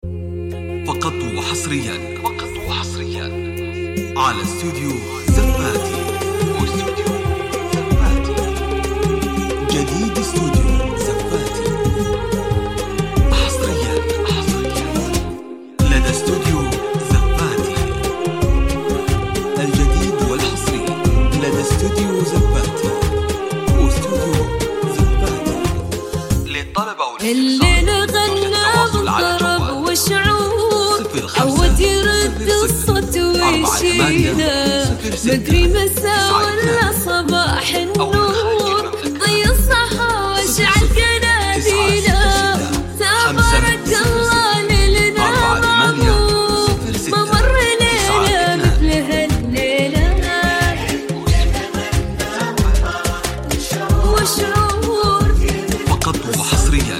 فقط وحصريا على استوديو زفاتي. جديد استوديو زفاتي حصريا لدى استوديو زفاتي. الجديد والحصري لدى استوديو زفاتي واستوديو زفاتي للطلبة الليل غنى بالطرب والشعور عود يرد الصوت ويشيله مدري مساء ولا صباح النور ضي الصحا واشعل قناديله تبارك الله ليلنا معمور ما مر ليلة مثل هالليلة وشعور فقط وحصريا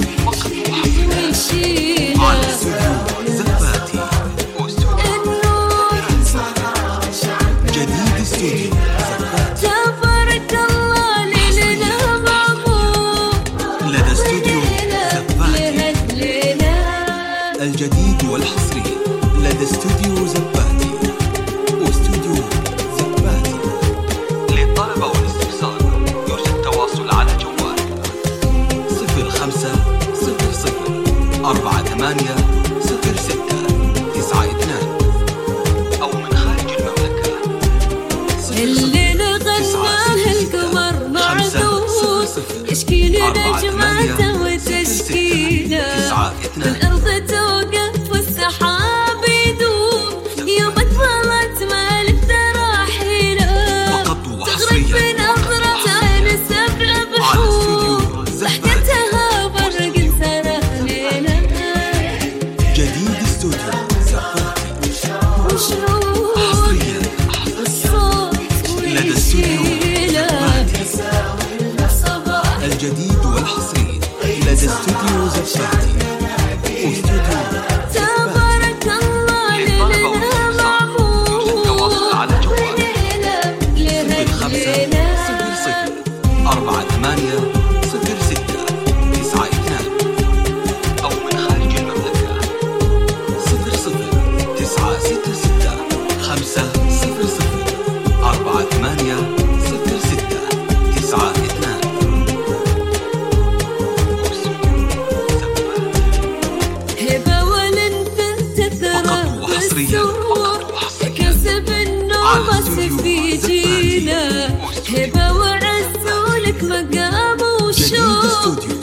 على استوديو زفاتي جديد استوديو زفاتي. تبارك الله ليلنا معمور لدى استوديو زفاتي. الجديد والحصري لدى استوديو زفاتي واستوديو زفاتي. للطلبة والاستفسار يرجى التواصل على جوال 0500 48 06 92 أو من خارج المملكة. الليل غناه القمر معذور يشكي لنا جمعته وتشكيله الأرض توقف والسحاب يدور يوم اطلت مالك تراحيله تغرق بنظرة عين سبع بحور ضحكتها برق سنة ليلة. جديد استوديو زفاتي وشعور الصوت لدى استوديو صباح الجديد والحصري لدى استوديو زفاتي واستوديو تبارك الله ليلنا معمور على جوال ليلة 0500 48 06 92 أو من خارج المملكة 00 966 500 48 06 92. هبة ولنت تترى بالسور كسب النوم في جينا هبة وعزولك مقام وشوق